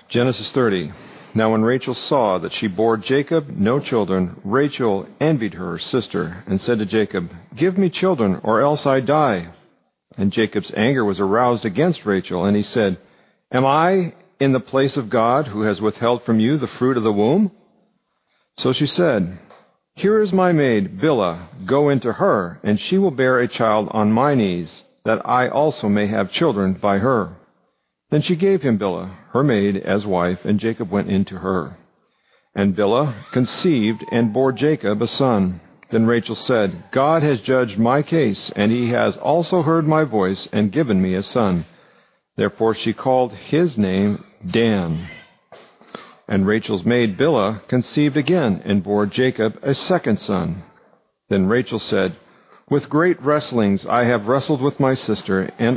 Genesis 30. Now when Rachel saw that she bore Jacob no children, Rachel envied her sister, and said to Jacob, "Give me children, or else I die." And Jacob's anger was aroused against Rachel, and he said, "Am I in the place of God, who has withheld from you the fruit of the womb?" So she said, "Here is my maid, Bilhah. Go into her, and she will bear a child on my knees, that I also may have children by her." Then she gave him Bilhah, her maid, as wife, and Jacob went into her. And Bilhah conceived and bore Jacob a son. Then Rachel said, "God has judged my case, and he has also heard my voice and given me a son." Therefore she called his name Dan. And Rachel's maid Bilhah conceived again and bore Jacob a second son. Then Rachel said, "With great wrestlings I have wrestled with my sister, and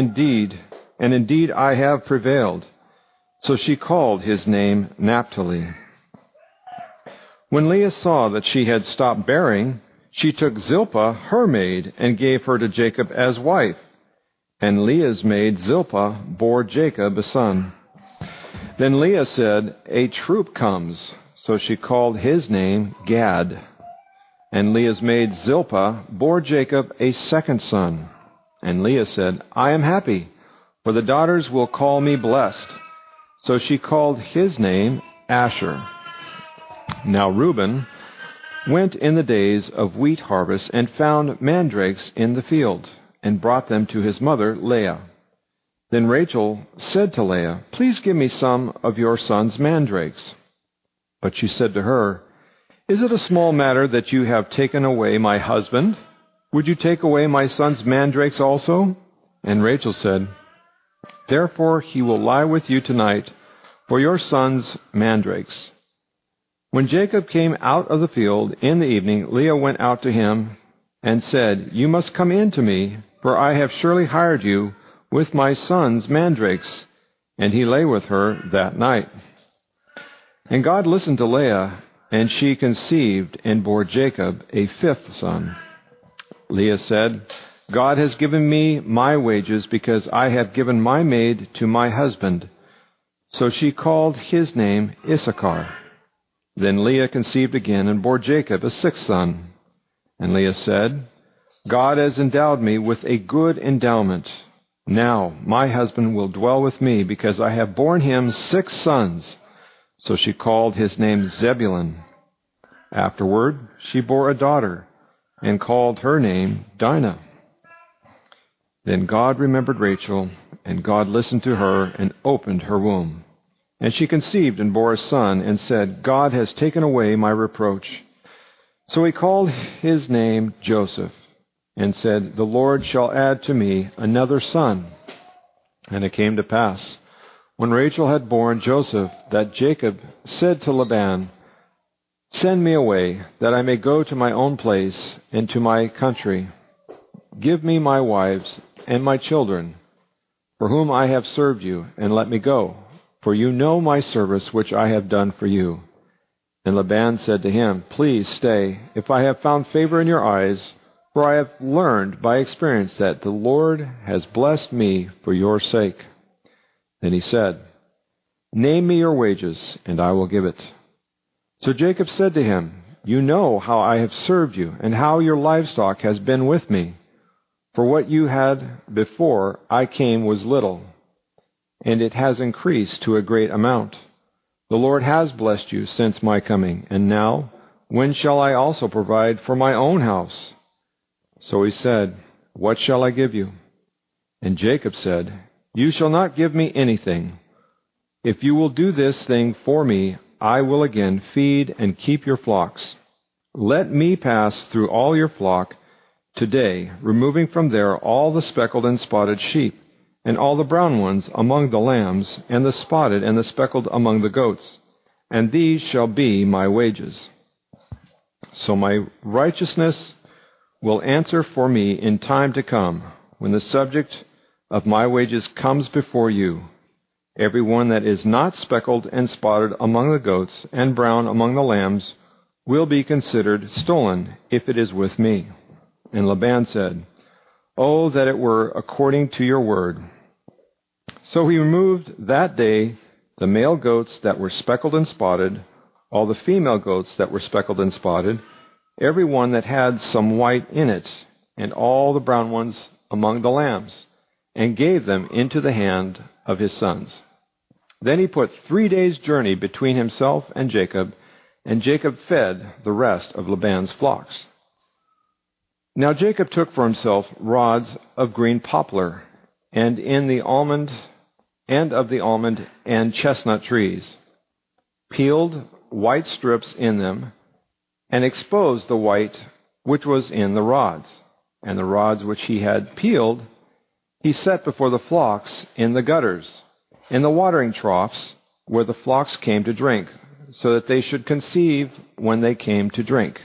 indeed I have prevailed." So she called his name Naphtali. When Leah saw that she had stopped bearing, she took Zilpah, her maid, and gave her to Jacob as wife. And Leah's maid Zilpah bore Jacob a son. Then Leah said, "A troop comes." So she called his name Gad. And Leah's maid Zilpah bore Jacob a second son. And Leah said, "I am happy, for the daughters will call me blessed." So she called his name Asher. Now Reuben went in the days of wheat harvest and found mandrakes in the field, and brought them to his mother Leah. Then Rachel said to Leah, "Please give me some of your son's mandrakes." But she said to her, "Is it a small matter that you have taken away my husband? Would you take away my son's mandrakes also?" And Rachel said, "Therefore he will lie with you tonight for your son's mandrakes." When Jacob came out of the field in the evening, Leah went out to him and said, "You must come in to me, for I have surely hired you with my son's mandrakes." And he lay with her that night. And God listened to Leah, and she conceived and bore Jacob a fifth son. Leah said, "God has given me my wages, because I have given my maid to my husband." So she called his name Issachar. Then Leah conceived again and bore Jacob a sixth son. And Leah said, "God has endowed me with a good endowment. Now my husband will dwell with me, because I have borne him 6 sons." So she called his name Zebulun. Afterward she bore a daughter, and called her name Dinah. Then God remembered Rachel, and God listened to her and opened her womb. And she conceived and bore a son, and said, "God has taken away my reproach." So he called his name Joseph, and said, "The Lord shall add to me another son." And it came to pass, when Rachel had borne Joseph, that Jacob said to Laban, "Send me away, that I may go to my own place and to my country. Give me my wives and my children, for whom I have served you, and let me go. For you know my service which I have done for you." And Laban said to him, "Please stay, if I have found favor in your eyes, for I have learned by experience that the Lord has blessed me for your sake." Then he said, "Name me your wages, and I will give it." So Jacob said to him, "You know how I have served you, and how your livestock has been with me. For what you had before I came was little, and it has increased to a great amount. The Lord has blessed you since my coming, and now, when shall I also provide for my own house?" So he said, "What shall I give you?" And Jacob said, "You shall not give me anything. If you will do this thing for me, I will again feed and keep your flocks. Let me pass through all your flock today, removing from there all the speckled and spotted sheep, and all the brown ones among the lambs, and the spotted and the speckled among the goats. And these shall be my wages. So my righteousness will answer for me in time to come, when the subject of my wages comes before you. Every one that is not speckled and spotted among the goats, and brown among the lambs, will be considered stolen, if it is with me." And Laban said, "Oh, that it were according to your word." So he removed that day the male goats that were speckled and spotted, all the female goats that were speckled and spotted, every one that had some white in it, and all the brown ones among the lambs, and gave them into the hand of his sons. Then he put 3 days' journey between himself and Jacob fed the rest of Laban's flocks. Now Jacob took for himself rods of green poplar, and of the almond and chestnut trees, peeled white strips in them, and exposed the white which was in the rods. And the rods which he had peeled he set before the flocks in the gutters, in the watering troughs where the flocks came to drink, so that they should conceive when they came to drink.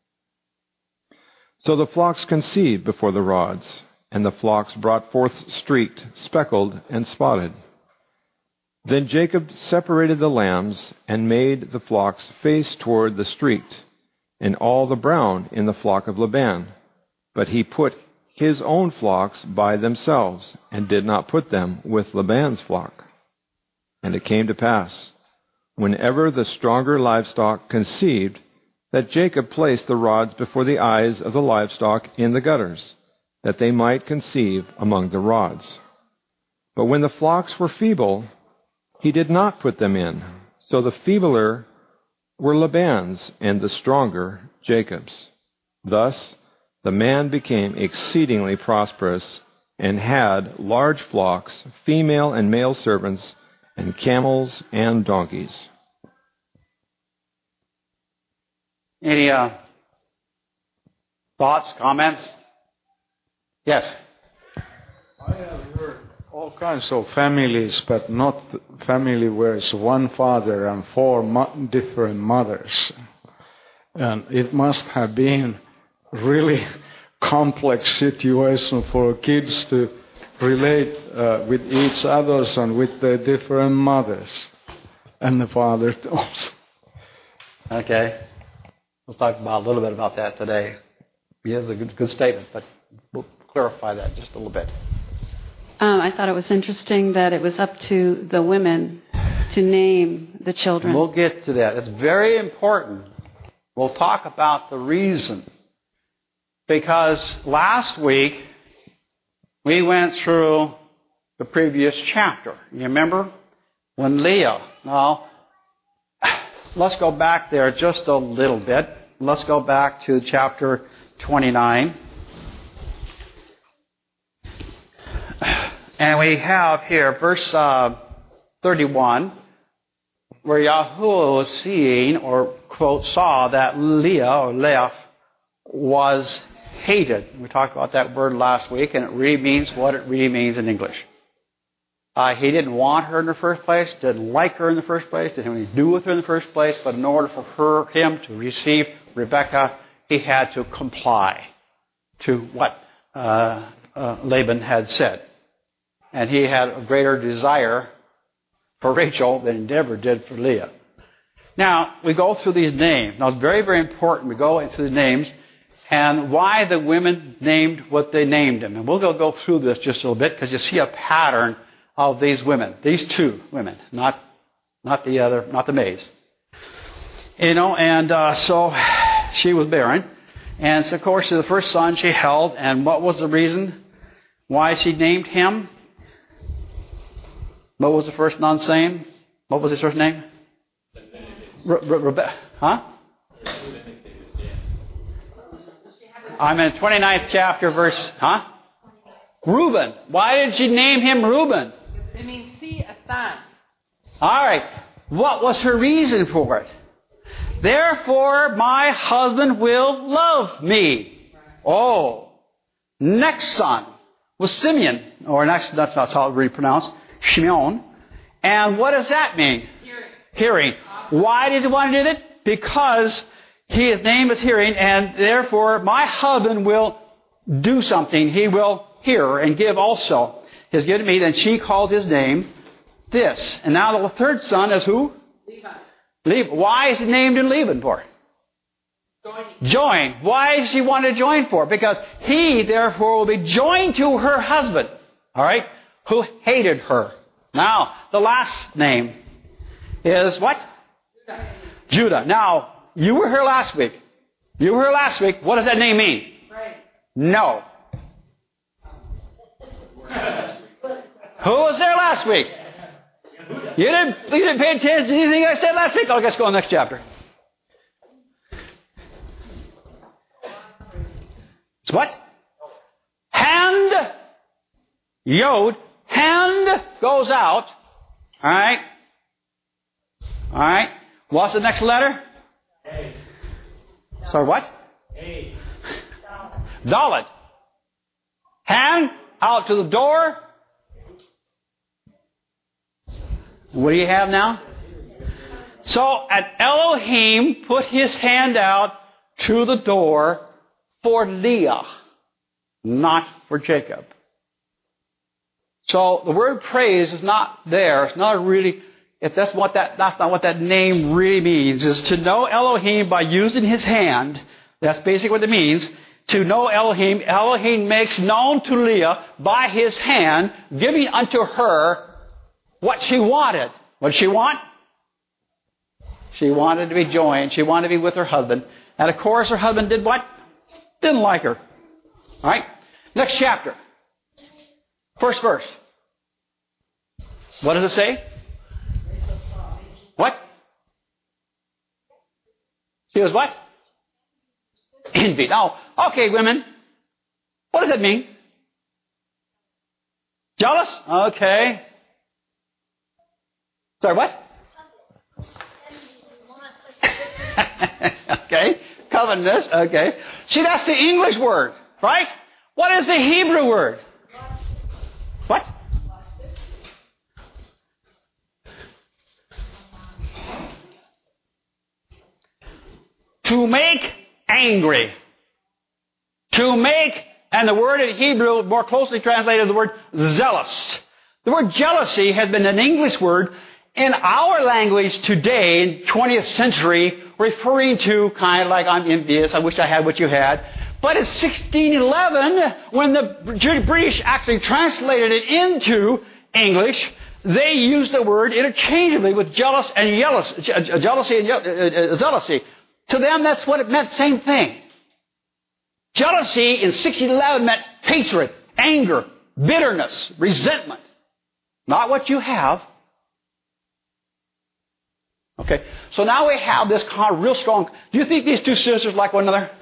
So the flocks conceived before the rods, and the flocks brought forth streaked, speckled, and spotted. Then Jacob separated the lambs and made the flocks face toward the streaked, and all the brown in the flock of Laban. But he put his own flocks by themselves, and did not put them with Laban's flock. And it came to pass, whenever the stronger livestock conceived, that Jacob placed the rods before the eyes of the livestock in the gutters, that they might conceive among the rods. But when the flocks were feeble, he did not put them in. So the feebler were Laban's, and the stronger Jacob's. Thus the man became exceedingly prosperous, and had large flocks, female and male servants, and camels and donkeys. Any thoughts, comments? Yes. I have heard all kinds of families, but not family where it's one father and four different mothers. And it must have been really complex situation for kids to relate with each other and with their different mothers and the father also. Okay. We'll talk about a little bit about that today. It's a good statement, but we'll clarify that just a little bit. I thought it was interesting that it was up to the women to name the children. We'll get to that. It's very important. We'll talk about the reason. Because last week, we went through the previous chapter. You remember? When Leah. Now, let's go back there just a little bit. Let's go back to chapter 29. And we have here verse 31, where Yahuwah was seeing, or quote, saw that Leah was hated. We talked about that word last week, and it really means what it really means in English. He didn't want her in the first place, didn't like her in the first place, didn't have anything to do with her in the first place, but in order for him to receive Rebekah, he had to comply to what Laban had said. And he had a greater desire for Rachel than he ever did for Leah. Now, we go through these names. Now, it's very, very important we go into the names and why the women named what they named them. And we'll go through this just a little bit because you see a pattern of these women. These two women, not the maids. So she was barren. And so, of course, the first son she held. And what was the reason why she named him? What was the first non's name? What was his first name? Rebecca. Huh? I'm in 29th chapter, verse, Reuben. Why did she name him Reuben? It means see a son. All right. What was her reason for it? Therefore, my husband will love me. Oh. Next son was Simeon. Or next, that's not how it's really pronounced. Shimeon. And what does that mean? Hearing. Why does he want to do that? Because his name is hearing, and therefore my husband will do something. He will hear and give also. He has given me. Then she called his name this. And now the third son is who? Levi. Why is he named in Laban for? Join. Why does she want to join for? Because he, therefore, will be joined to her husband. All right? Who hated her. Now, the last name. is what? Judah. Now, you were here last week. What does that name mean? No. Who was there last week? You didn't pay attention to anything I said last week? Oh, let's go on the next chapter. It's what? Hand. Yod. Hand goes out. All right. What's the next letter? A. Sorry, what? A. Dalet. Hand out to the door. What do you have now? So, and Elohim put his hand out to the door for Leah, not for Jacob. So the word praise is not there. It's not really. If that's not what that name really means. Is to know Elohim by using his hand. That's basically what it means. To know Elohim, Elohim makes known to Leah by his hand, giving unto her what she wanted. What did she want? She wanted to be joined. She wanted to be with her husband. And of course, her husband did what? Didn't like her. All right? Next chapter. First verse. What does it say? What? She was what? Envy. Now, okay, women. What does that mean? Jealous? Okay. Sorry, what? Okay. Covetousness. Okay. See, that's the English word, right? What is the Hebrew word? What? To make angry. To make, and the word in Hebrew more closely translated the word zealous. The word jealousy has been an English word in our language today, in 20th century, referring to kind of like I'm envious, I wish I had what you had. But in 1611, when the British actually translated it into English, they used the word interchangeably with jealous and jealousy and zealousy. To them, that's what it meant, same thing. Jealousy in 1611 meant hatred, anger, bitterness, resentment. Not what you have. Okay, so now we have this kind of real strong. Do you think these two sisters like one another?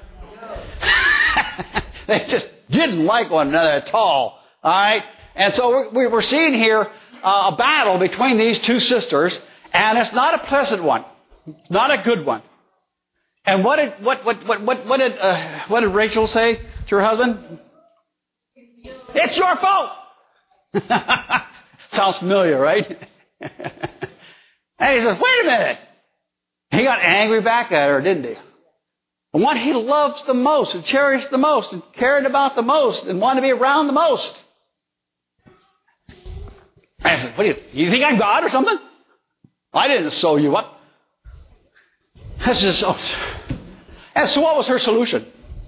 They just didn't like one another at all. All right, and so we're seeing here a battle between these two sisters, and it's not a pleasant one. It's not a good one. And what did Rachel say to her husband? It's your fault. Sounds familiar, right? And he says, wait a minute. He got angry back at her, didn't he? The one he loves the most, and cherished the most, and cared about the most, and wanted to be around the most. And I said, what do you think I'm God or something? I didn't sew you up. That's just so. And so what was her solution?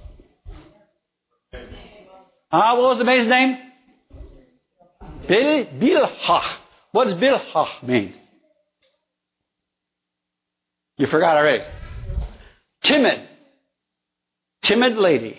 What was the maid's name? Bilhah. What does Bilhah mean? You forgot already. Timid. Timid lady.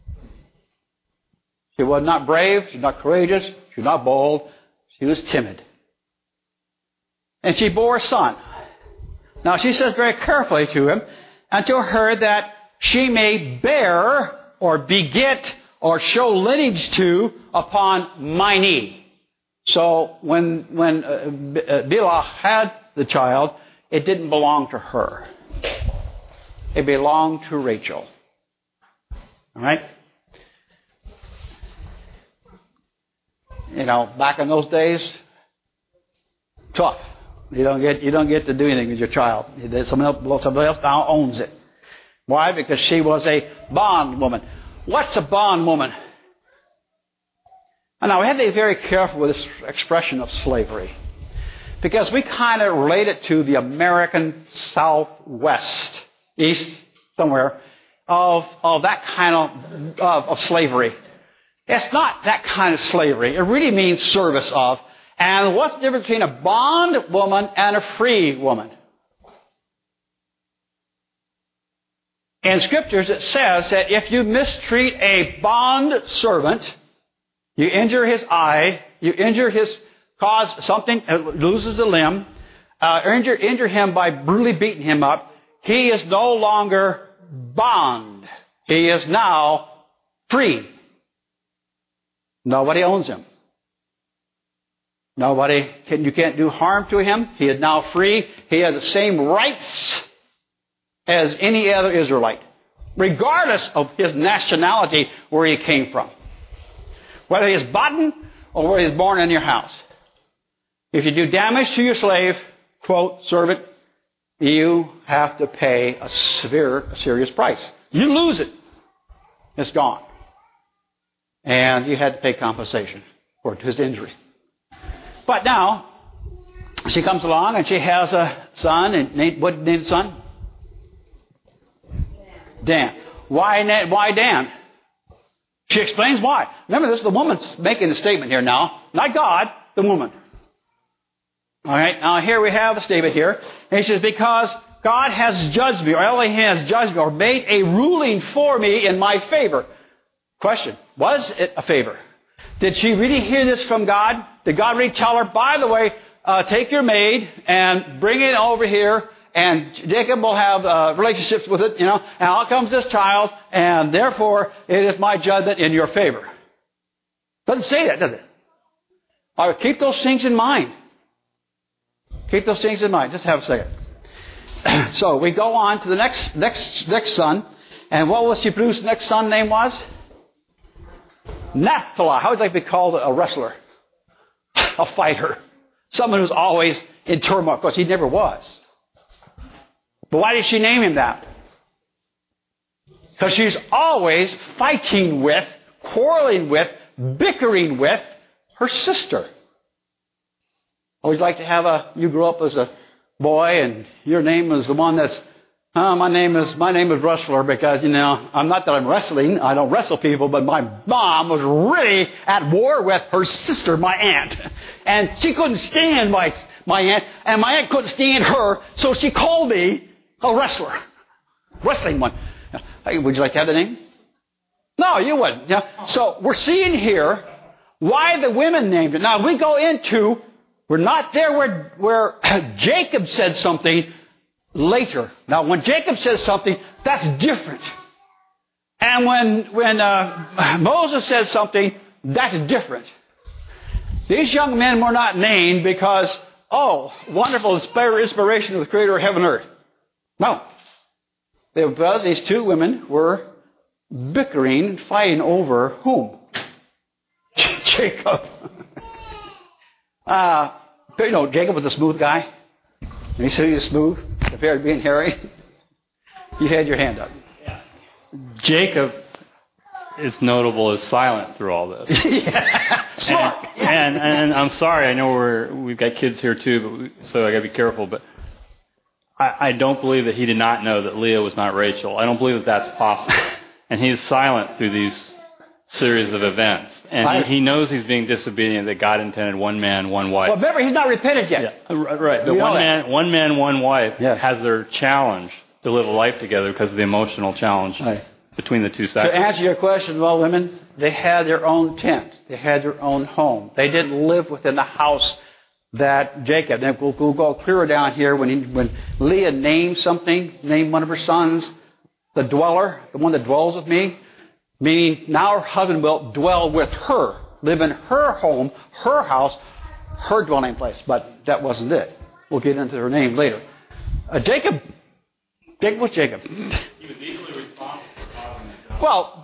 She was not brave. She was not courageous. She was not bold. She was timid. And she bore a son. Now she says very carefully to him, unto her that she may bear or beget or show lineage to upon my knee. So when Bilhah had the child, it didn't belong to her. It belonged to Rachel. All right? You know, back in those days, tough. You don't get to do anything with your child. Somebody else now owns it. Why? Because she was a bondwoman. What's a bondwoman? And now we have to be very careful with this expression of slavery, because we kind of relate it to the American Southwest, East, somewhere, of that kind of slavery. It's not that kind of slavery. It really means service of. And what's the difference between a bond woman and a free woman? In Scriptures it says that if you mistreat a bond servant, you injure his eye, cause something, loses a limb, injure him by brutally beating him up, he is no longer bond. He is now free. Nobody owns him. You can't do harm to him. He is now free. He has the same rights as any other Israelite, regardless of his nationality, where he came from. Whether he is bought or whether he is born in your house. If you do damage to your slave, quote, servant, you have to pay a serious price. You lose it. It's gone. And you had to pay compensation for his injury. But now, she comes along and she has a son. And what named the son? Dan. Why Dan? She explains why. Remember, this is the woman making the statement here now. Not God, the woman. All right, now here we have a statement here. And he says, because God has judged me, or Elohim has judged me, or made a ruling for me in my favor. Question, was it a favor? Did she really hear this from God? Did God really tell her, by the way, take your maid and bring it over here, and Jacob will have relationships with it, and out comes this child, and therefore it is my judgment in your favor. Doesn't say that, does it? All right, keep those things in mind. Keep those things in mind. Just have a second. So we go on to the next son, and what was she produce? The next son name was Naphtali. How would they be called? A wrestler, a fighter, someone who's always in turmoil. Of course, he never was. But why did she name him that? Because she's always fighting with, quarreling with, bickering with her sister. Always like to have you grew up as a boy and your name is the one that's, my name is wrestler because, I'm not that I'm wrestling, I don't wrestle people, but my mom was really at war with her sister, my aunt. And she couldn't stand my aunt, and my aunt couldn't stand her, so she called me a wrestler. Wrestling one. Hey, would you like to have the name? No, you wouldn't. So we're seeing here why the women named it. Now we go into, we're not there where Jacob said something later. Now when Jacob says something, that's different. And when Moses says something, that's different. These young men were not named because, wonderful inspiration of the Creator of heaven and earth. No. Because these two women were bickering, fighting over whom? Jacob. Jacob was a smooth guy. And he said he was smooth compared to being hairy. You had your hand up. Yeah. Jacob is notable as silent through all this. And I'm sorry, I know we've got kids here too, so I got to be careful, but I don't believe that he did not know that Leah was not Rachel. I don't believe that that's possible. And he is silent through these series of events. And he knows he's being disobedient, that God intended one man, one wife. Well, remember, he's not repented yet. Yeah, right. But one man, one wife has their challenge to live a life together because of the emotional challenge between the two sexes. To answer your question, well, women, they had their own tent. They had their own home. They didn't live within the house that Jacob, and we'll go clearer down here when Leah named one of her sons, the dweller, the one that dwells with me, meaning now her husband will dwell with her, live in her home, her house, her dwelling place. But that wasn't it. We'll get into her name later. Jacob was Jacob. He was equally responsible for causing the Well,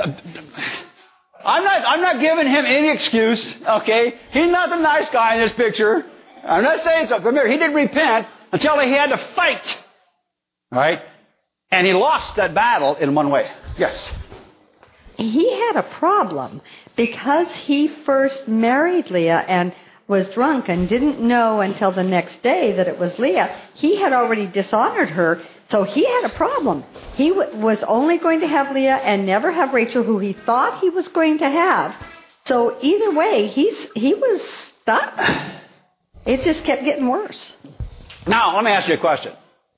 I'm not giving him any excuse, okay? He's not the nice guy in this picture. I'm not saying so. Remember, he didn't repent until he had to fight. All right? And he lost that battle in one way. Yes. He had a problem because he first married Leah and was drunk and didn't know until the next day that it was Leah. He had already dishonored her, so he had a problem. He was only going to have Leah and never have Rachel, who he thought he was going to have. So either way, he was stop. It just kept getting worse. Now, let me ask you a question.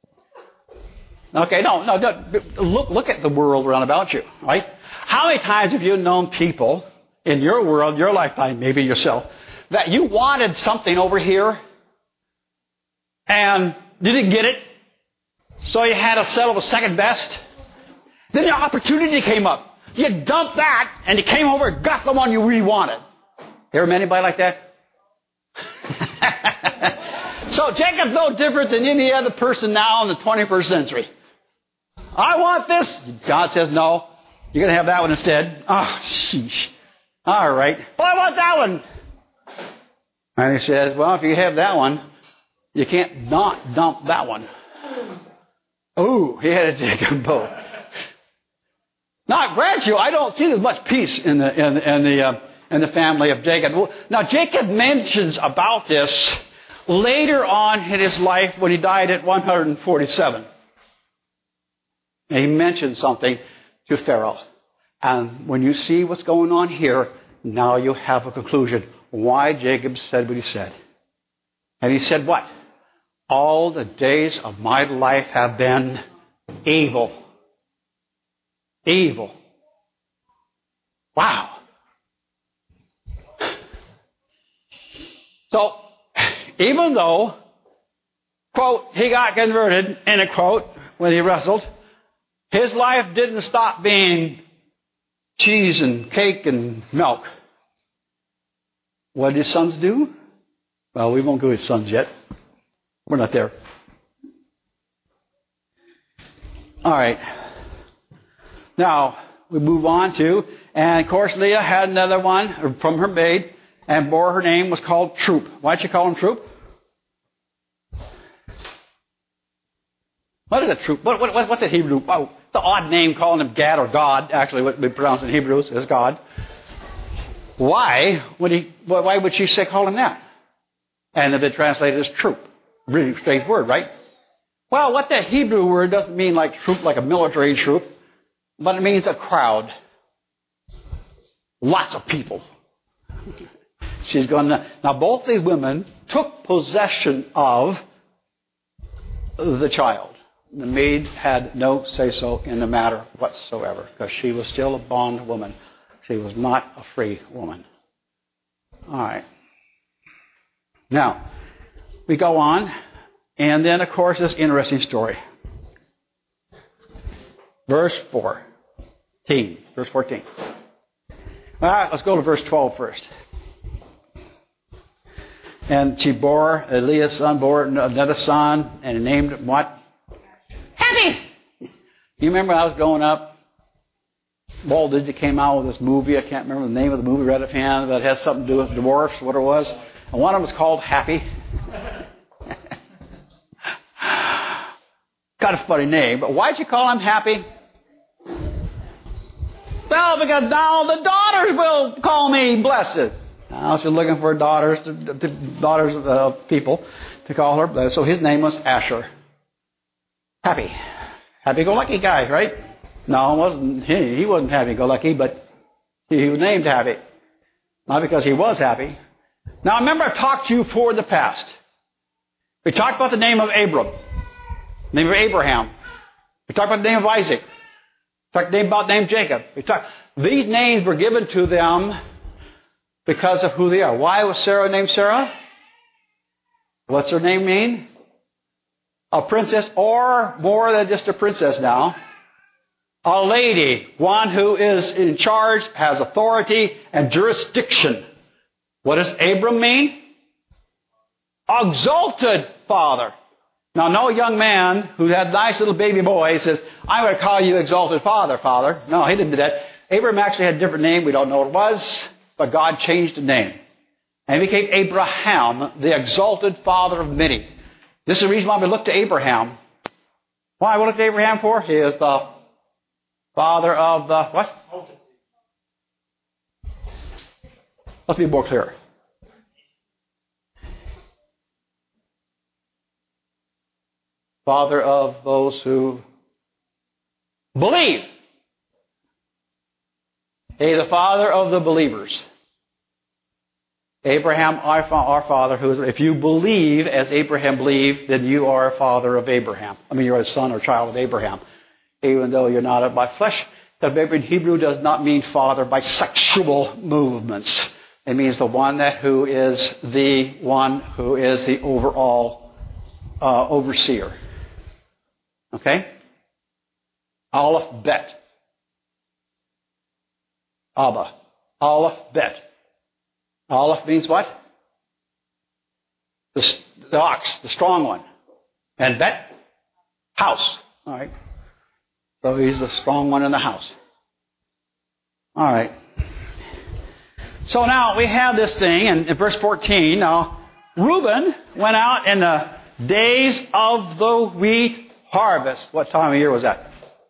Okay, no, look at the world around about you, right? How many times have you known people in your world, your lifetime, maybe yourself, that you wanted something over here and didn't get it, so you had to settle for second best? Then the opportunity came up. You dumped that, and you came over and got the one you really wanted. Ever met anybody like that? So Jacob's no different than any other person now in the 21st century. I want this. God says, no, you're going to have that one instead. Oh, sheesh. All right. Well, I want that one. And he says, well, if you have that one, you can't not dump that one. Oh, he had to take them both. Now, I grant you, I don't see as much peace in the family of Jacob. Now, Jacob mentions about this later on in his life when he died at 147. And he mentioned something to Pharaoh. And when you see what's going on here, now you have a conclusion why Jacob said what he said. And he said what? All the days of my life have been evil. Evil. Wow. So, even though, quote, he got converted, in a quote, when he wrestled, his life didn't stop being cheese and cake and milk. What did his sons do? Well, we won't go to his sons yet. We're not there. All right. Now, we move on to, and of course, Leah had another one from her maid, and bore her name was called Troop. Why'd she call him Troop? What is a troop? What's a Hebrew? Oh, the odd name calling him Gad or God. Actually, what we pronounce in Hebrew is God. Why would she say call him that? And if it translated as troop. Really strange word, right? Well, what that Hebrew word doesn't mean like troop, like a military troop, but it means a crowd. Lots of people. She's going to... Now, both these women took possession of the child. The maid had no say-so in the matter whatsoever, because she was still a bondwoman. She was not a free woman. All right. Now, we go on, and then, of course, this interesting story. Verse 14. Verse 14. All right, let's go to verse 12 first. And she bore, Leah's son bore another son, and named him what? Happy! You remember when I was growing up, Walt Disney came out with this movie, I can't remember the name of the movie right offhand, that has something to do with dwarfs, what it was. And one of them was called Happy. Got a funny name, but why'd you call him Happy? Well, because now the daughters will call me blessed. Now she's looking for daughters of people to call her blessed. So his name was Asher. Happy. Happy-go-lucky guy, right? No, it wasn't he. He wasn't happy-go-lucky, but he was named Happy. Not because he was happy. Now, remember I've talked to you before in the past. We talked about the name of Abram. The name of Abraham. We talked about the name of Isaac. We talked about the name of Jacob. These names were given to them because of who they are. Why was Sarah named Sarah? What's her name mean? A princess, or more than just a princess now. A lady. One who is in charge, has authority and jurisdiction. What does Abram mean? Exalted father. Now, no young man who had a nice little baby boy says, I'm going to call you exalted father, Father. No, he didn't do that. Abram actually had a different name. We don't know what it was, but God changed the name. And he became Abraham, the exalted father of many. This is the reason why we look to Abraham. Why we look to Abraham for? He is the father of the what? Let's be more clear. Father of those who believe. He is the father of the believers. Abraham, our father, if you believe as Abraham believed, then you are a father of Abraham. I mean, you're a son or child of Abraham, even though you're not by flesh. The Bible in Hebrew does not mean father by sexual movements. It means the one who is the overall overseer. Okay? Aleph Bet. Abba. Aleph Bet. Aleph means what? The ox, the strong one. And Bet, house. All right. So he's the strong one in the house. All right. So now we have this thing in verse 14. Now, Reuben went out in the days of the wheat harvest. What time of year was that?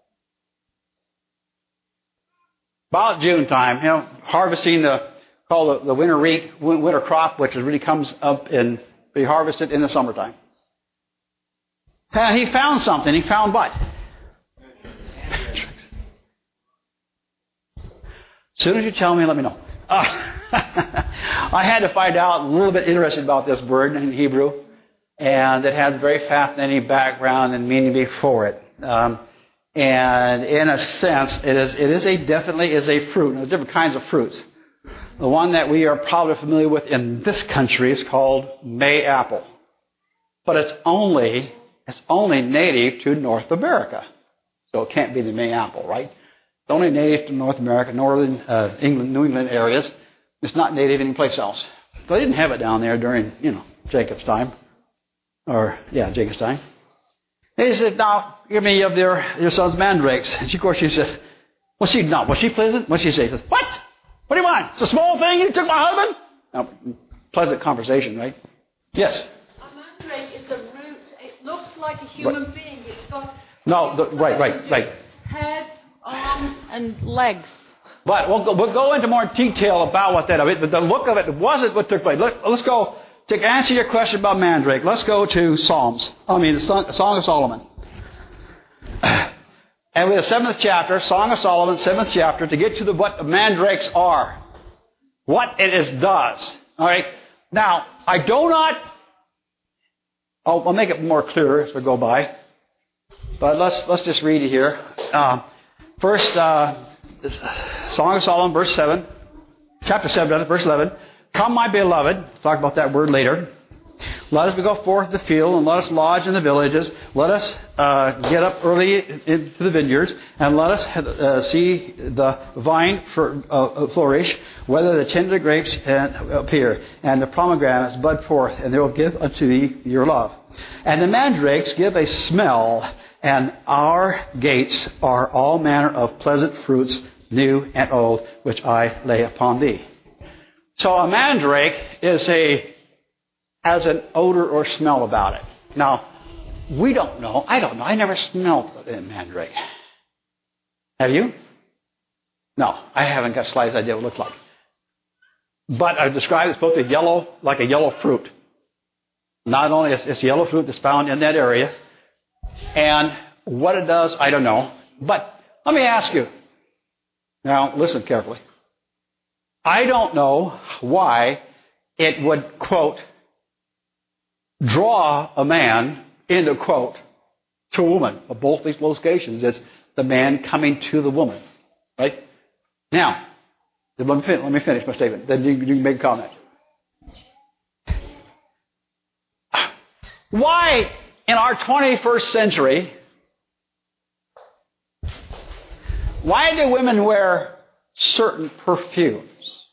About June time. Harvesting called the winter crop, which really comes up and be harvested in the summertime. And he found something. He found what? As soon as you tell me, let me know. I had to find out a little bit interested about this word in Hebrew, and it has very fascinating background and meaning before it. And in a sense, it definitely is a fruit. There's different kinds of fruits. The one that we are probably familiar with in this country is called May apple, but it's only native to North America, so it can't be the May apple, right? It's only native to North America, northern England, New England areas. It's not native anyplace else. So they didn't have it down there during, Jacob's time. Jacob's time. He said, now, give me of your son's mandrakes. And of course she says, was she pleasant? What did she say? She says, what? What do you want? It's a small thing you took my husband? Now, pleasant conversation, right? Yes? A mandrake is a root. It looks like a human being. It's got... Right. Head, arms, and legs. But we'll go into more detail about what that is. But the look of it wasn't what took place. Let's go to answer your question about mandrake. Let's go to Song of Solomon. And we have the 7th chapter, Song of Solomon, 7th chapter, to get to what mandrakes are. What it does. All right. Now, I do not... I'll make it more clear as we go by. But let's just read it here. First, Song of Solomon, verse 7. Chapter 7, verse 11. Come, my beloved. Talk about that word later. Let us go forth to the field, and let us lodge in the villages. Let us get up early into the vineyards, and let us see the vine flourish, whether the tender grapes appear, and the pomegranates bud forth, and they will give unto thee your love. And the mandrakes give a smell, and our gates are all manner of pleasant fruits, new and old, which I lay upon thee. So a mandrake has an odor or smell about it. Now, we don't know. I don't know. I never smelled a mandrake. Have you? No, I haven't got the slightest idea what it looks like. But I've described it's supposed to be yellow, like a yellow fruit. Not only it's yellow fruit that's found in that area, and what it does, I don't know. But let me ask you. Now, listen carefully. I don't know why it would, quote, draw a man into, quote, to a woman. Of both these locations, it's the man coming to the woman. Right? Now, let me finish my statement. Then you can make a comment. Why, in our 21st century, why do women wear certain perfumes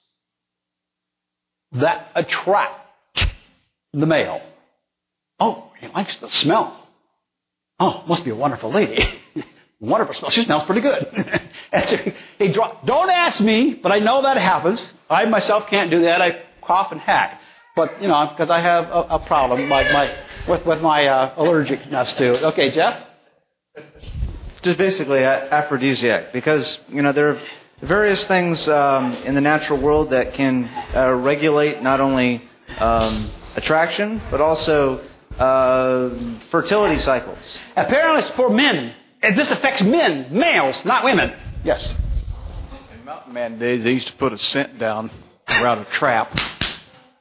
that attract the male? Oh, he likes the smell. Oh, must be a wonderful lady. Wonderful smell. She smells pretty good. And so don't ask me, but I know that happens. I myself can't do that. I cough and hack. But, because I have a problem with my allergicness to it. Okay, Jeff? Just basically aphrodisiac, because, there are various things in the natural world that can regulate not only attraction, but also fertility cycles. Apparently it's for men. And this affects men, males, not women. Yes. In Mountain Man days, they used to put a scent down around a trap.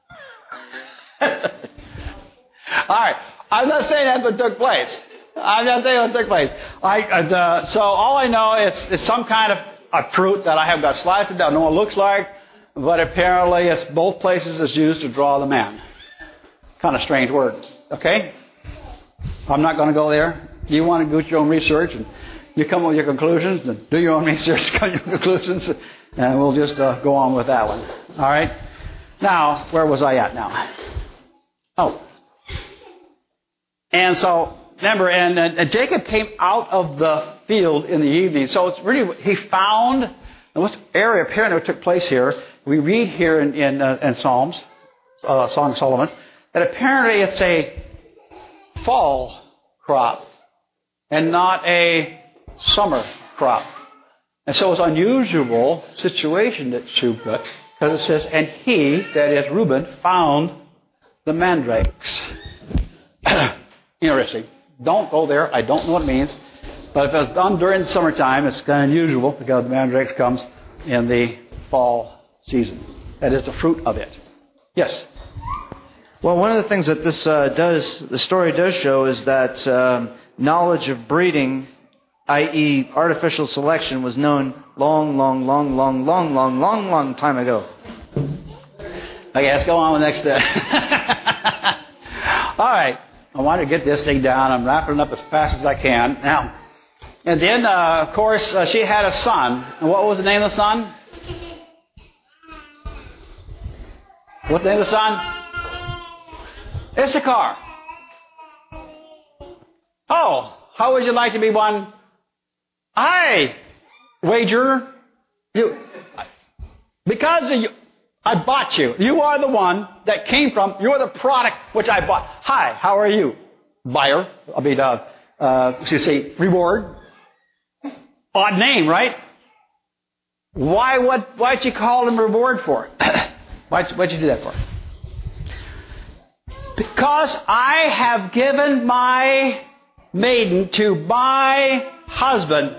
All right. I'm not saying that's what took place. I'm not saying what took place. So all I know it's some kind of a fruit that I have got sliced. I don't know what it looks like, but apparently it's both places it's used to draw the man. Kind of strange word. Okay? I'm not going to go there. You want to do your own research and you come up with your conclusions, then do your own research, come to your conclusions, and we'll just go on with that one. All right? Now, where was I at now? Oh. And so, remember, and Jacob came out of the field in the evening. So it's really, he found, what area apparently took place here, we read here in Psalms, Song of Solomon, that apparently it's a fall crop and not a summer crop. And so it's an unusual situation that Shubha, because it says, and he, that is Reuben, found the mandrakes. Interesting. Don't go there. I don't know what it means. But if it's done during the summertime, it's kind of unusual because the mandrakes comes in the fall season. That is the fruit of it. Yes? Well, one of the things that this the story does show is that knowledge of breeding, i.e. artificial selection, was known long time ago. Okay, let's go on with the next step. All right. I want to get this thing down. I'm wrapping it up as fast as I can. Now, and then, of course, she had a son. And what was the name of the son? What's the name of the son? Issachar. Oh, how would you like to be one? I wager you, because of you, I bought you. You are the one that came from, you are the product which I bought. Hi, how are you? Buyer. Reward. Odd name, right? Why'd you call him reward for? Why'd you do that for? Because I have given my maiden to my husband.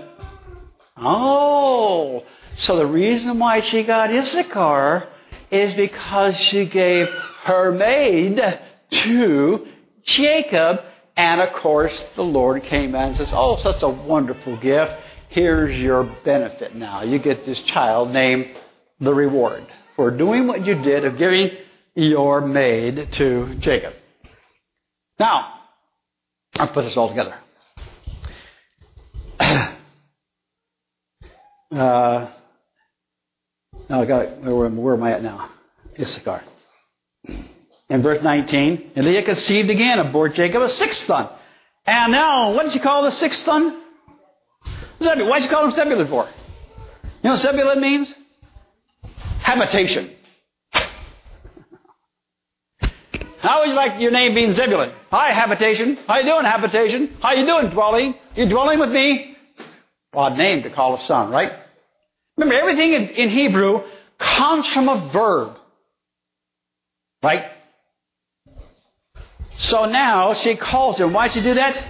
Oh, so the reason why she got Issachar is because she gave her maid to Jacob. And of course, the Lord came and says, oh, such a wonderful gift. Here's your benefit now. You get this child named the reward for doing what you did of giving your maid to Jacob. Now, I'll put this all together. Where am I at now? Issachar. In verse 19, and Leah conceived again and bore Jacob a sixth son. And now, what did you call the sixth son? Zebulun. Why did you call him Zebulun for? You know what Zebulun means? Habitation. How would you like your name being Zebulun? Hi, habitation. How you doing, habitation? How you doing, dwelling? You dwelling with me? Odd name to call a son, right? Remember, everything in Hebrew comes from a verb. Right? So now she calls him. Why'd she do that?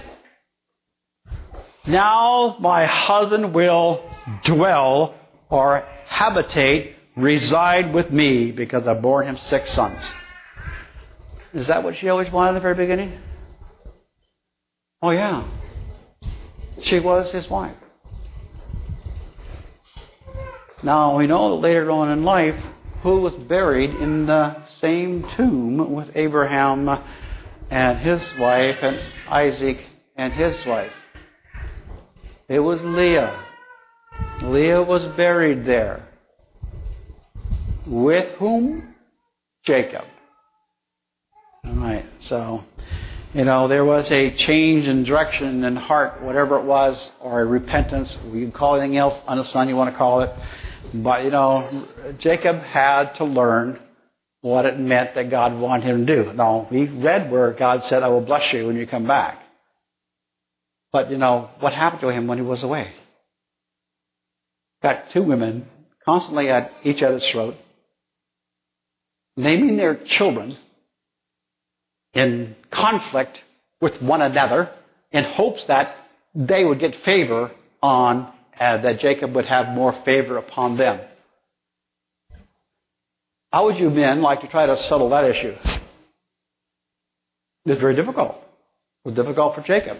Now my husband will dwell or habitate, reside with me because I bore him 6 sons. Is that what she always wanted in the very beginning? Oh, yeah. She was his wife. Now, we know that later on in life, who was buried in the same tomb with Abraham and his wife and Isaac and his wife? It was Leah. Leah was buried there. With whom? Jacob. All right, so, there was a change in direction and heart, whatever it was, or a repentance. We can call it anything else on the son you want to call it. But, Jacob had to learn what it meant that God wanted him to do. Now, we read where God said, I will bless you when you come back. But, what happened to him when he was away? Got 2 women constantly at each other's throat, naming their children in conflict with one another in hopes that they would get favor on, that Jacob would have more favor upon them. How would you men like to try to settle that issue? It was very difficult. It was difficult for Jacob.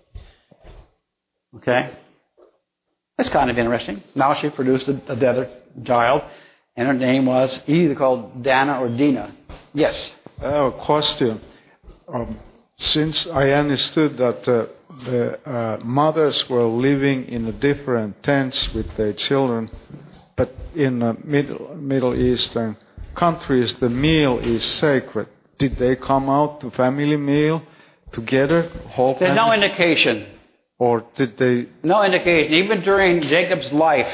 Okay? That's kind of interesting. Now she produced another child, and her name was either called Dana or Dinah. Yes? Question. Since I understood that the mothers were living in different tents with their children, but in Middle Eastern countries the meal is sacred. Did they come out to family meal together? There's no indication. Or did they? No indication. Even during Jacob's life,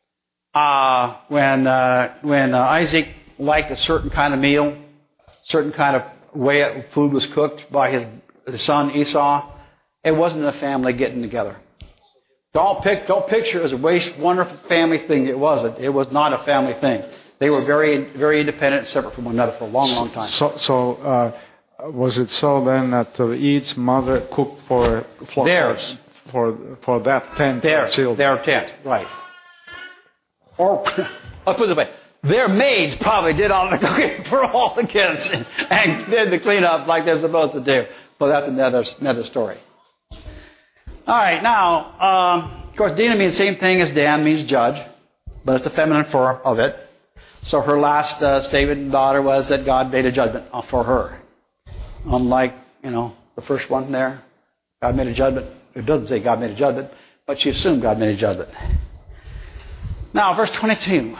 when Isaac liked a certain kind of meal, certain kind of way food was cooked by his son Esau, it wasn't a family getting together. Don't picture it as a wonderful family thing. It wasn't. It was not a family thing. They were very, very independent and separate from one another for a long, long time. So was it so then that each mother cooked for theirs? For that tent, their tent, right? Or I'll put it this way: their maids probably did all the cooking for all the kids and did the cleanup like they're supposed to do. But that's another story. All right, now, of course, Dinah means the same thing as Dan means judge, but it's the feminine form of it. So her last statement, daughter, was that God made a judgment for her. Unlike, the first one there, God made a judgment. It doesn't say God made a judgment, but she assumed God made a judgment. Now, verse 22.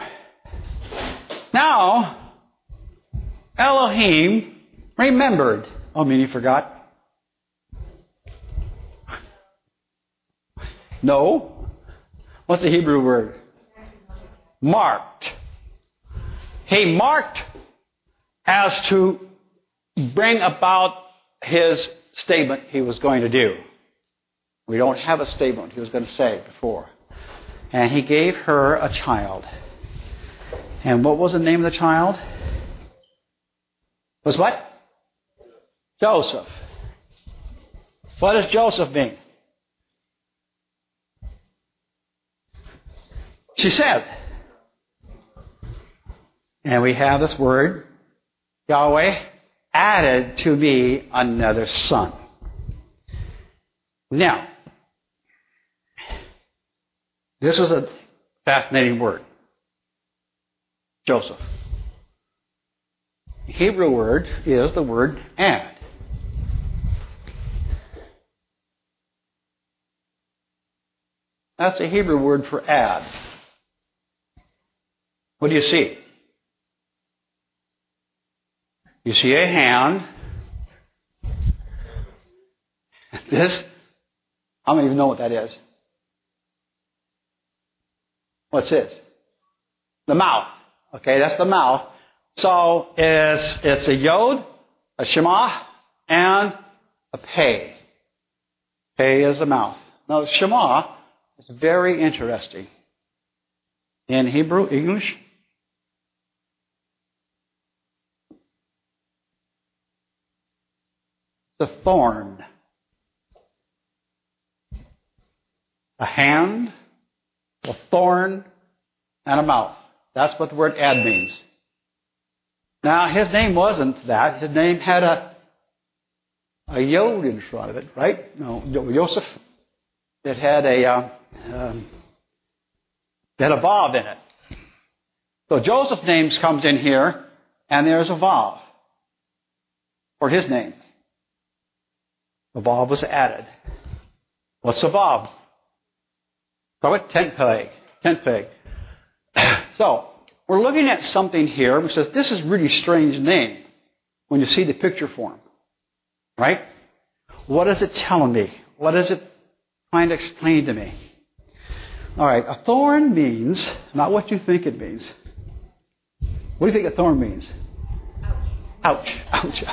Now, Elohim remembered. Oh, meaning he forgot? No. What's the Hebrew word? Marked. He marked as to bring about his statement he was going to do. We don't have a statement he was going to say before. And he gave her a child. And what was the name of the child? Was what? Joseph. What does Joseph mean? She said. And we have this word, Yahweh added to me another son. Now, this was a fascinating word. Joseph. The Hebrew word is the word add. That's the Hebrew word for add. What do you see? You see a hand. This, I don't even know what that is. What's this? The mouth. Okay, that's the mouth. So it's a yod, a shema, and a pei. Pei is the mouth. Now, shema is very interesting. In Hebrew, English, the thorn. A hand, a thorn, and a mouth. That's what the word ad means. Now, his name wasn't that. His name had a yod in front of it, right? No, Joseph. It had a vav in it. So Joseph's name comes in here, and there's a vav for his name. The vav was added. What's the vav? Tent peg. So, we're looking at something here which says, this is a really strange name when you see the picture form. Right? What is it telling me? What is it trying to explain to me? All right, a thorn means, not what you think it means. What do you think a thorn means? Ouch. Ouch.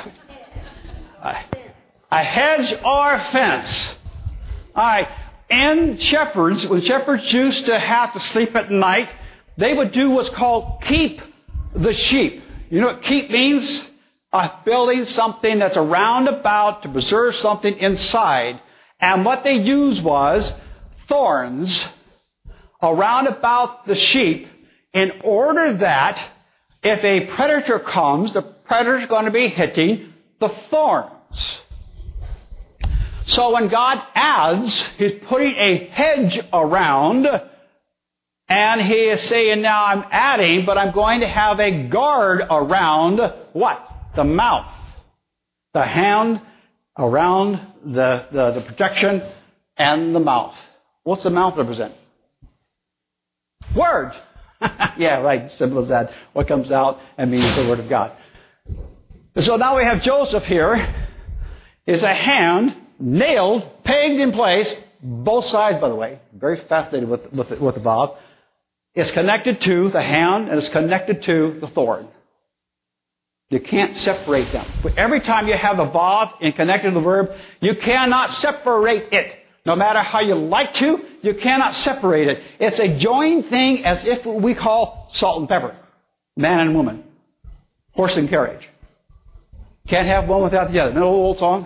A hedge or fence. All right. And shepherds, when shepherds used to have to sleep at night, they would do what's called keep the sheep. You know what keep means? Building something that's around about to preserve something inside. And what they used was thorns around about the sheep in order that if a predator comes, the predator's going to be hitting the thorns. So when God adds, He's putting a hedge around, and He is saying, now I'm adding, but I'm going to have a guard around what? The mouth. The hand around the protection and the mouth. What's the mouth represent? Words. Yeah, right. Simple as that. What comes out and means the Word of God. So now we have Joseph here. Is a hand nailed, pegged in place, both sides, by the way. Very fascinated with the valve. It's connected to the hand and it's connected to the thorn. You can't separate them. But every time you have the vav and connected to the verb, you cannot separate it. No matter how you like to, you cannot separate it. It's a joined thing as if we call salt and pepper. Man and woman. Horse and carriage. Can't have one without the other. Know the old song?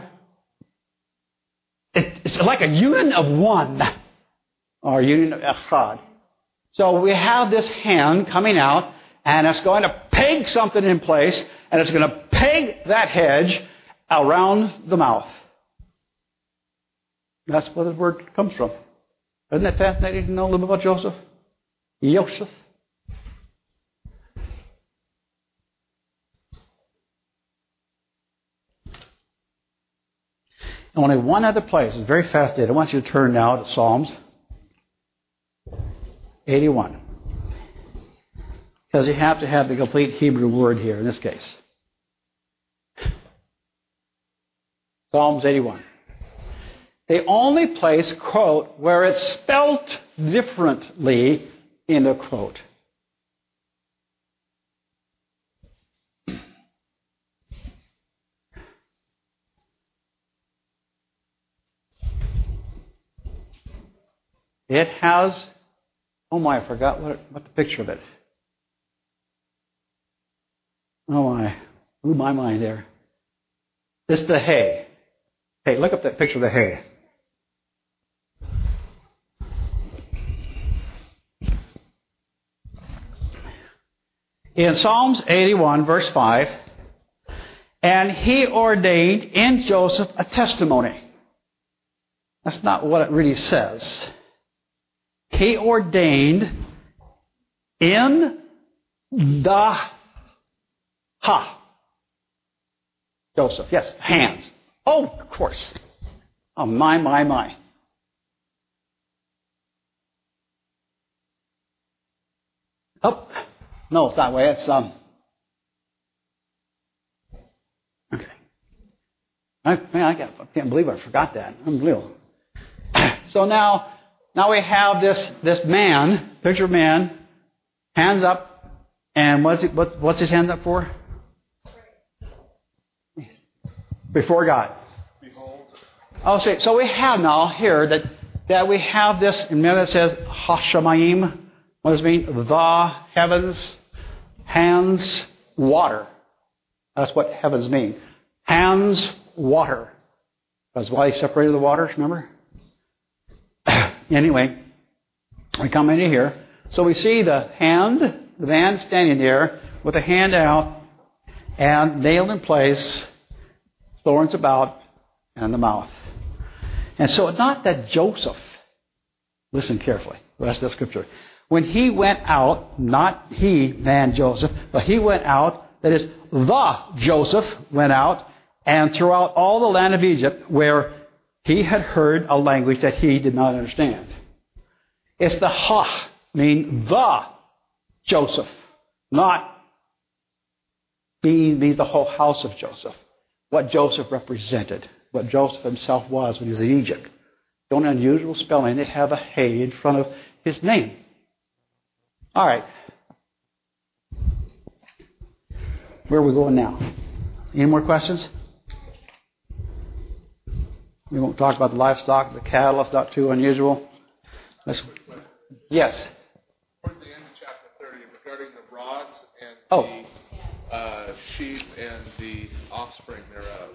It's like a union of one. Or a union of echad. So we have this hand coming out, and it's going to peg something in place, and it's going to peg that hedge around the mouth. That's where the word comes from. Isn't that fascinating to know a little bit about Joseph? Joseph. Only one other place. It's very fascinating. I want you to turn now to Psalms 81. Because you have to have the complete Hebrew word here in this case. Psalms 81. The only place, quote, where it's spelt differently in a quote. It has, oh my, I forgot what the picture of it. Oh my, blew my mind there. This is the hay. Hey, look up that picture of the hay. In Psalms 81, verse 5, and He ordained in Joseph a testimony. That's not what it really says. He ordained in the Joseph, yes, hands. Oh, of course. Oh, my. Oh, no, it's not that way. It's, okay. I can't believe I forgot that. Unbelievable. So now we have this man, picture of man, hands up, and what's his hand up for? Before God. Behold. Oh, so we have now here that we have this, remember it says Hashemayim. What does it mean? The heavens, hands, water. That's what heavens mean. Hands, water. That's why he separated the waters, remember? Anyway, we come into here. So we see the man standing there with a hand out and nailed in place, thorns about, and the mouth. And so it's not that Joseph, listen carefully, the rest of the scripture. When he went out, not he, man Joseph, but he went out, that is, the Joseph went out, and throughout all the land of Egypt, where he had heard a language that he did not understand. It's the mean the Joseph, not means the whole house of Joseph. What Joseph represented, what Joseph himself was when he was in Egypt. Don't unusual spelling, they have a hay in front of his name. All right. Where are we going now? Any more questions? We won't talk about the livestock, the cattle. That's not too unusual. Yes. Towards the end of chapter 30, regarding the rods and the sheep and the offspring thereof.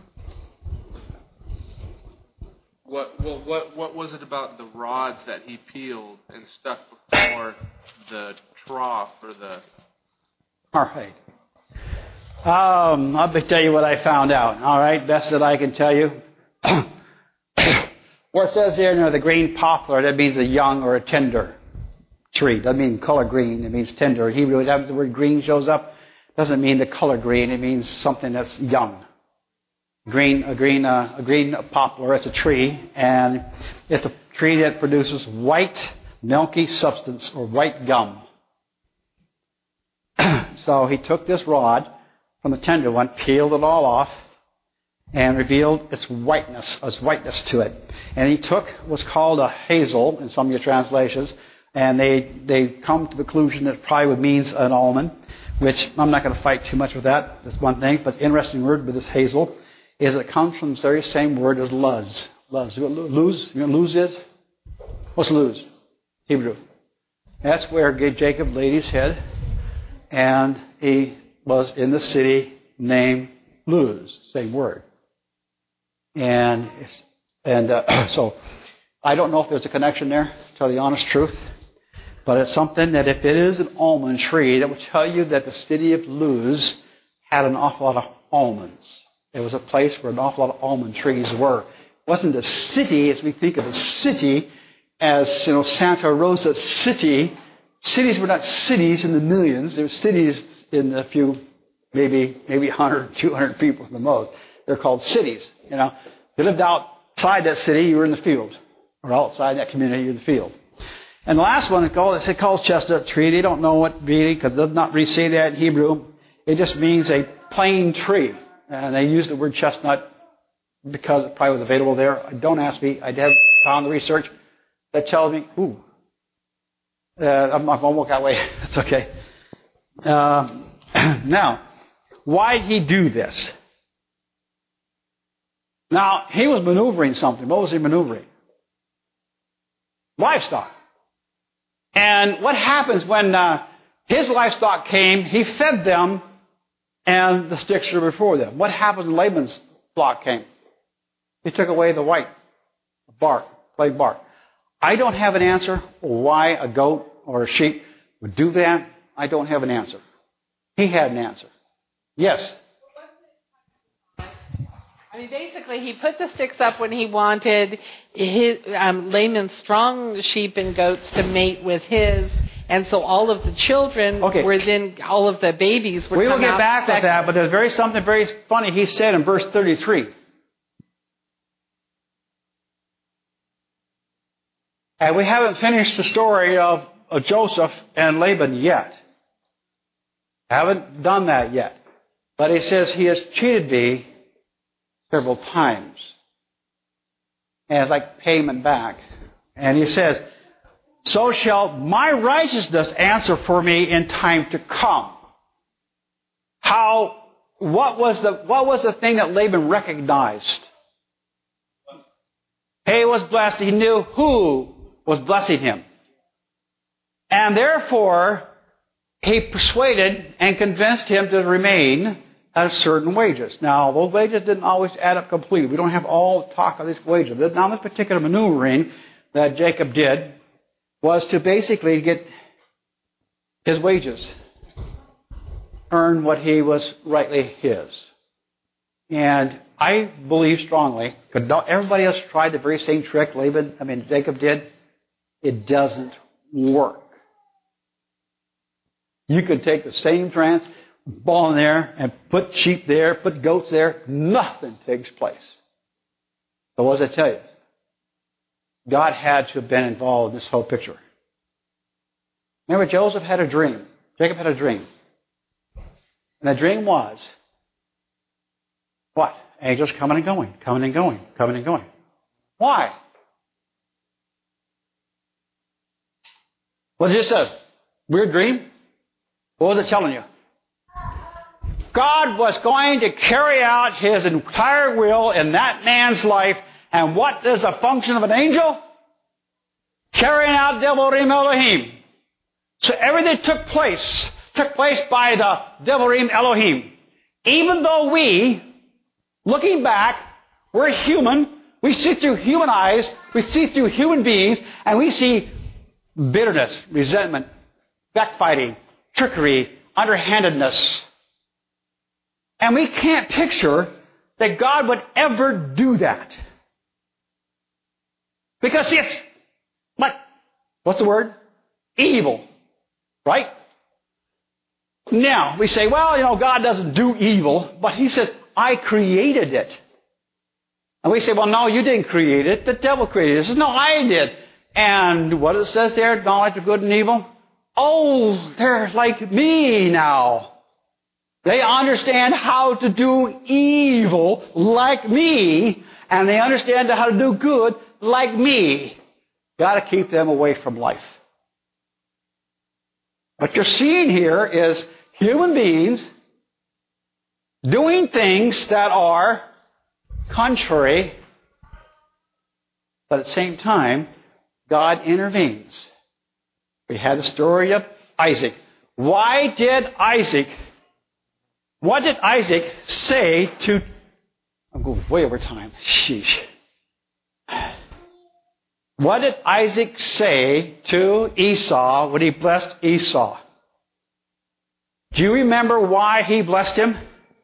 What was it about the rods that he peeled and stuck before the trough or the? All right. I'll tell you what I found out. All right, best that I can tell you. Where it says there, the green poplar, that means a young or a tender tree. Doesn't mean color green. It means tender. In Hebrew, the word green shows up. Doesn't mean the color green. It means something that's young. A green poplar. It's a tree, and it's a tree that produces white, milky substance or white gum. So he took this rod from the tender one, peeled it all off, and revealed its whiteness to it. And he took what's called a hazel in some of your translations, and they come to the conclusion that it probably means an almond, which I'm not going to fight too much with that. That's one thing. But the interesting word with this hazel is it comes from the very same word as luz. Luz. You know what luz is? What's luz? Hebrew. That's where Jacob laid his head, and he was in the city named Luz. Same word. And so I don't know if there's a connection there, to tell the honest truth. But it's something that if it is an almond tree, that will tell you that the city of Luz had an awful lot of almonds. It was a place where an awful lot of almond trees were. It wasn't a city as we think of a city as, Santa Rosa City. Cities were not cities in the millions. They were cities in a few, maybe 100, 200 people at the most. They're called cities. If you lived outside that city, you were in the field. Or outside that community, you're in the field. And the last one, it calls chestnut tree. They don't know what really, because it does not really say that in Hebrew. It just means a plain tree. And they use the word chestnut because it probably was available there. Don't ask me. I have found the research that tells me, I won't walk that way. It's okay. Now, why did he do this? Now, he was maneuvering something. What was he maneuvering? Livestock. And what happens when his livestock came, he fed them, and the sticks were before them. What happened when Laban's flock came? He took away the white bark, plain bark. I don't have an answer why a goat or a sheep would do that. I don't have an answer. He had an answer. Yes? Basically, he put the sticks up when he wanted Laman's strong sheep and goats to mate with his, and so all of the children were then, all of the babies would come out. We will get back with that, but there's something very funny he said in verse 33. And we haven't finished the story of Joseph and Laban yet. Haven't done that yet. But he says, he has cheated me several times. And it's like payment back. And he says, so shall my righteousness answer for me in time to come. What was the thing that Laban recognized? He was blessed. He knew who was blessing him. And therefore, he persuaded and convinced him to remain at certain wages. Now, those wages didn't always add up completely. We don't have all talk of these wages. Now, this particular maneuvering that Jacob did was to basically get his wages, earn what he was rightly his. And I believe strongly, because everybody else tried the very same trick Jacob did. It doesn't work. You could take the same ball in there and put sheep there, put goats there. Nothing takes place. But what does I tell you? God had to have been involved in this whole picture. Remember, Joseph had a dream. Jacob had a dream. And the dream was, what? Angels coming and going, coming and going, coming and going. Why? Was it just a weird dream? What was it telling you? God was going to carry out His entire will in that man's life. And what is the function of an angel? Carrying out Devarim Elohim. So everything took place by the Devarim Elohim. Even though we, looking back, we're human, we see through human eyes, we see through human beings, and we see bitterness, resentment, backfighting, trickery, underhandedness. And we can't picture that God would ever do that. Because it's, what's the word? Evil. Right? Now, we say, well, God doesn't do evil, but He says, I created it. And we say, well, no, you didn't create it. The devil created it. He says, no, I did. And what it says there, knowledge of good and evil? Oh, they're like me now. They understand how to do evil like me, and they understand how to do good like me. Got to keep them away from life. What you're seeing here is human beings doing things that are contrary, but at the same time, God intervenes. We had the story of Isaac. What did Isaac say to... I'm going way over time. Sheesh. What did Isaac say to Esau when he blessed Esau? Do you remember why he blessed him?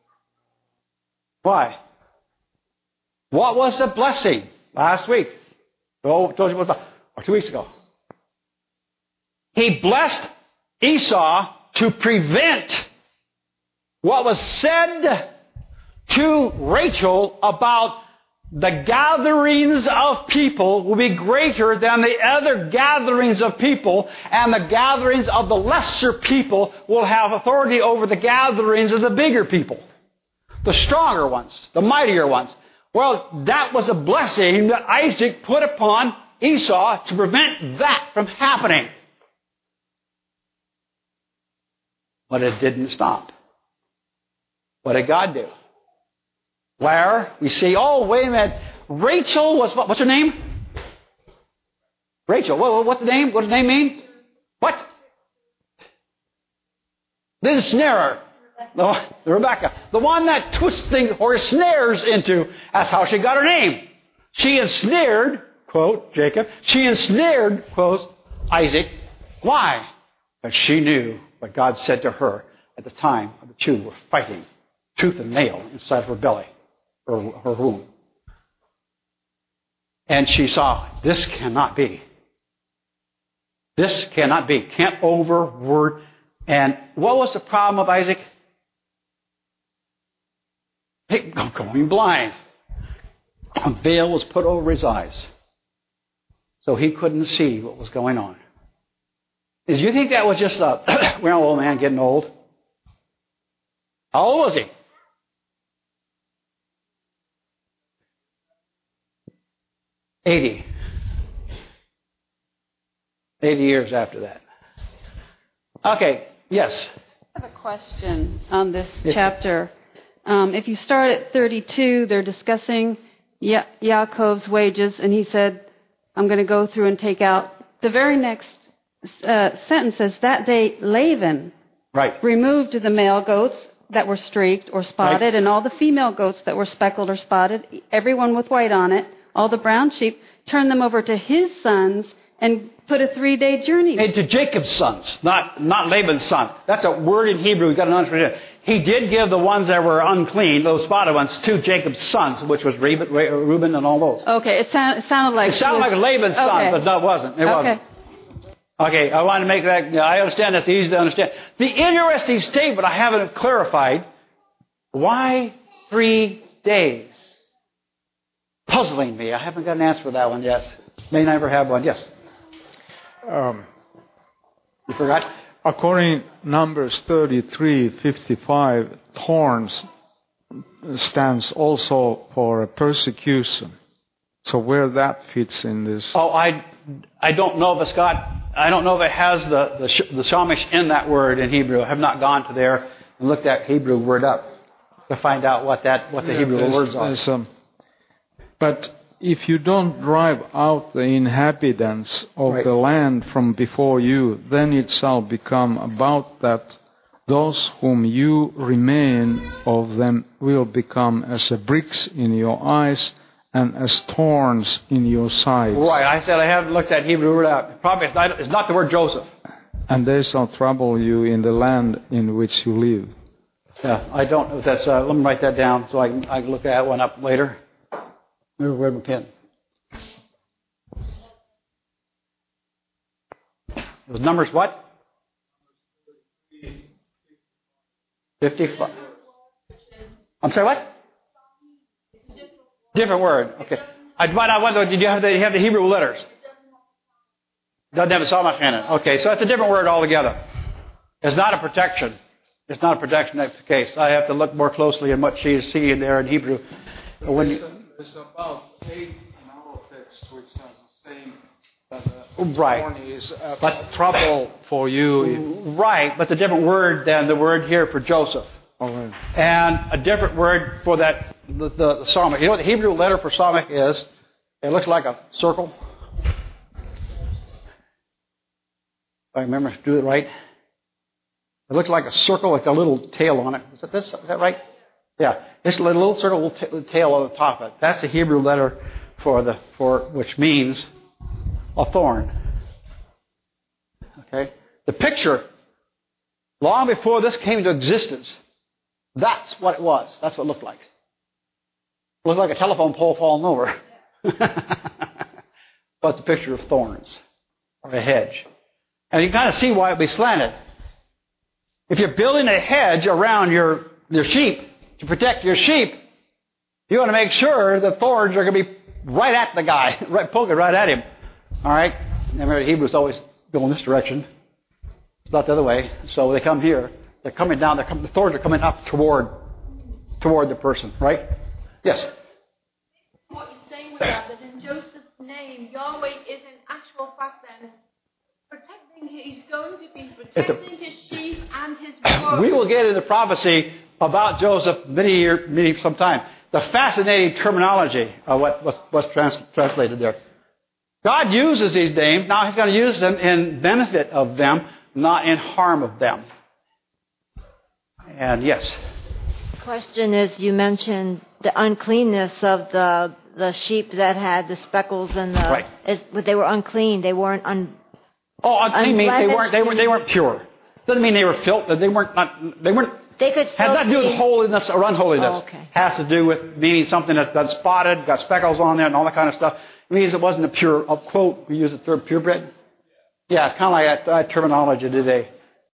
Why? What was the blessing last week? Oh, told you what, or 2 weeks ago. He blessed Esau to prevent what was said to Rachel about the gatherings of people will be greater than the other gatherings of people, and the gatherings of the lesser people will have authority over the gatherings of the bigger people, the stronger ones, the mightier ones. Well, that was a blessing that Isaac put upon Esau to prevent that from happening. But it didn't stop. What did God do? Where we see, oh, wait a minute, Rachel was, what's her name? Rachel, what's the name? What does the name mean? What? The ensnarer. The Rebecca. The one that twists things or snares into. That's how she got her name. She ensnared, quote, Jacob. She ensnared, quote, Isaac. Why? Because she knew what God said to her at the time of the two were fighting tooth and nail inside her belly, her womb. And she saw, this cannot be. This cannot be. Can't overword. And what was the problem with Isaac? Going blind. A veil was put over his eyes, so he couldn't see what was going on. Do you think that was just a old man getting old? How old was he? 80 years after that. Okay, yes? I have a question on this chapter. If you start at 32, they're discussing Yaakov's wages, and he said, I'm going to go through and take out. The very next sentence says, that day Laban removed the male goats that were streaked or spotted, and all the female goats that were speckled or spotted, everyone with white on it, all the brown sheep, turned them over to his sons and put a 3-day journey. And to Jacob's sons, not Laban's son. That's a word in Hebrew. We've got to understand. He did give the ones that were unclean, those spotted ones, to Jacob's sons, which was Reuben and all those. Okay, it sounded like... It sounded like Laban's son, but no, it wasn't. It wasn't. Okay, I want to make that... I understand that's easy to understand. The interesting statement I haven't clarified, why 3 days? Puzzling me. I haven't got an answer for that one yet. May never have one. Yes? You forgot? According to Numbers 33:55, thorns stands also for a persecution. So where that fits in this? Oh, I don't know if it's got... I don't know if it has the shamish in that word in Hebrew. I have not gone to there and looked that Hebrew word up to find out what the Hebrew words are. But if you don't drive out the inhabitants of the land from before you, then it shall become about that those whom you remain of them will become as bricks in your eyes and as thorns in your sides. Right, I said I haven't looked that Hebrew word up. Probably it's not the word Joseph. And they shall trouble you in the land in which you live. Yeah, I don't know if that's. Let me write that down so I can look that one up later. Where's my pen? It was Numbers what? 55. I'm sorry, what? Different word. Okay. Did you have the Hebrew letters? Doesn't have a samach in it. Okay, so it's a different word altogether. It's not a protection. It's not a protection. That's the case. I have to look more closely at what she is seeing there in Hebrew. It's about 8 in our text, which has the same. Right. Is trouble for you. Right, but it's a different word than the word here for Joseph. Right. And a different word for that, the samach. You know what the Hebrew letter for samach is? It looks like a circle. If I remember to do it right. It looks like a circle with a little tail on it. Is that right? Yeah. It's a little circle with tail on the top of it. That's the Hebrew letter for which means a thorn. Okay? The picture, long before this came into existence, that's what it was. That's what it looked like. It looked like a telephone pole falling over. But it's a picture of thorns or a hedge. And you can kind of see why it would be slanted. If you're building a hedge around your sheep to protect your sheep, you want to make sure the thorns are going to be right at the guy, poking right at him. All right? Remember, Hebrews always go in this direction. It's not the other way. So they come here. They're coming down. The thorns are coming up toward the person. Right? Yes? What you're saying with that in Joseph's name, Yahweh is in actual fact then he's going to be protecting his sheep and his word. We will get into prophecy about Joseph sometime. The fascinating terminology of what's translated there. God uses these names. Now He's going to use them in benefit of them, not in harm of them. And yes. The question is, you mentioned the uncleanness of the sheep that had the speckles and the. Right. They were unclean. They weren't unclean means they weren't pure. Doesn't mean they were filth. They weren't. They could still had nothing to do with holiness or unholiness. Oh, okay. Has to do with meaning something that's spotted, got speckles on there, and all that kind of stuff. It means it wasn't a pure. Quote, we use the term purebred. Yeah, it's kind of like that terminology today.